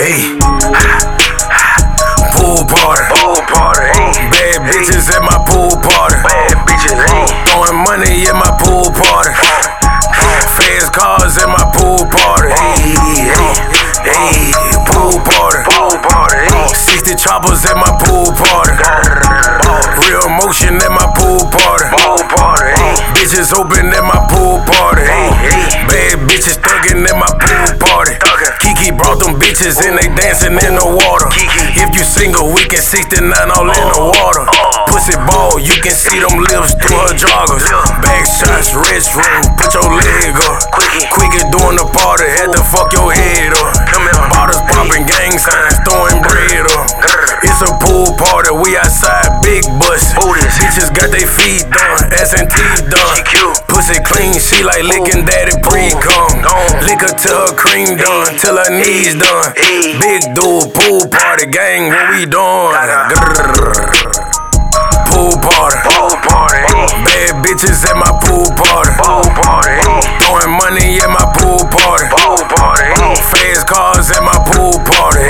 Hey, pool party. Bad bitches at my pool party. Throwing money at my pool party. Fast cars at my pool party. Hey, pool party. 60 choppers at my pool party. Real motion at my pool party. Bitches open at my pool party. Bad bitches thuggin' at my pool party. Kiki brought them bitches and they dancing in the water. If you single, we can 69 all in the water. Pussy ball, you can see them lips through her joggers. Back shots, restroom, put your leg up. Quicker doing the party, had to fuck your head up. Bottles popping, gang signs, throwing bread up. It's a pool party, we outside, big bus. Bitches got they feet done, ass and teeth done. Pussy clean, she like licking daddy pre-cum. Lick her till her cream done, till her knees done. Big dude, pool party, gang, what we doing? Pool party. Bad bitches at my pool party. Throwing money at my pool party. Fast cars at my pool party.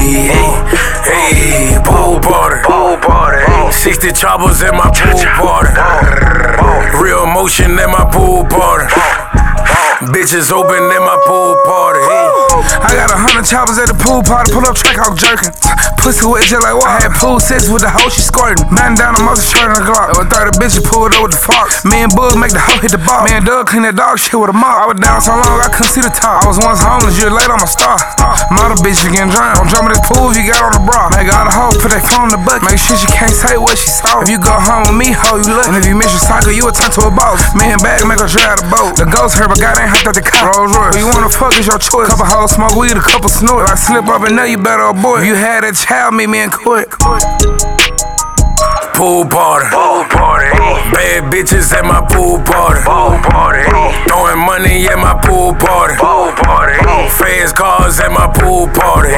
Hey, pool party. 60 choppers at my pool party. Real motion at my pool party. Bitches open at my pool party. I got 100 choppers at the pool party, pull up track out jerking. Pussy wet just like what? I had pool sex with the hoe, she squirting. Man down the muscle shirt on the Glock. Over 30 bitches pulled up with the fox. Me and Bug make the hoe hit the bar. Me and Doug clean that dog shit with a mop. I was down so long I couldn't see the top. I was once homeless, years later I'm a star. Model bitches getting drowned. Don't jump in this pool if you got on the bra. Make all the hoe, put that phone in the bucket. Make sure she can't say what she saw. If you go home with me, hoe, you look. And if you miss your cycle, you will turn to a boss. Me and Bag make her drive the boat. The ghost hurt, but God ain't hopped out the car. Rolls Royce. If you wanna fuck, it's your choice. Couple hoes smoke weed, a couple snort. If I slip up and know you better avoid. If you had a child, meet me and quit. Pool party. Bad bitches at my pool party. Throwing money at my pool party. Fast cars at my pool party.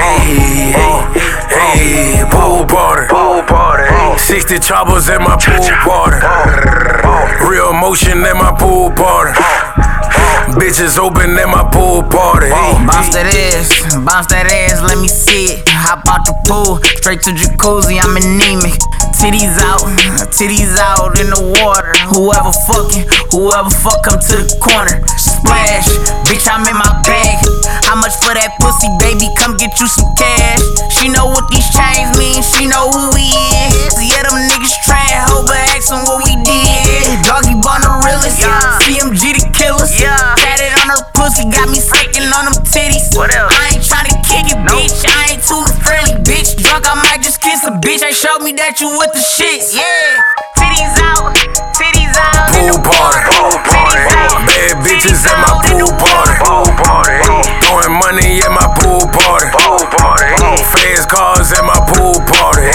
Hey, pool party. 60 choppers at my pool party. Real motion at my pool party. Bitches open at my pool party. Bounce that ass, let me see it. Hop out the pool, straight to jacuzzi, I'm anemic. Titties out in the water. Whoever fuck, come to the corner. Splash, bitch, I'm in my bag. How much for that pussy, baby? Come get you some cash. She know what these chains mean, she know who we is. Yeah, them niggas trying, hope but ask them what we did. Doggy bun the realest, CMG the killers. Tatted on her pussy, got me sucking on them titties. What else? I ain't tryna kick it, bitch. I ain't too friendly, bitch. Drunk, I might just kiss a bitch. They showed me that you with the shits. Yeah, titties out. Pool party. Bad bitches at my pool party. Throwing money at my pool party. Fast cars at my pool party.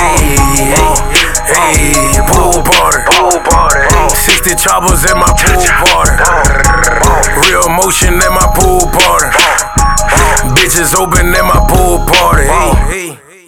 Hey, pool party. 60 choppers at my pool party. Real motion at my pool party. Bitches open at my pool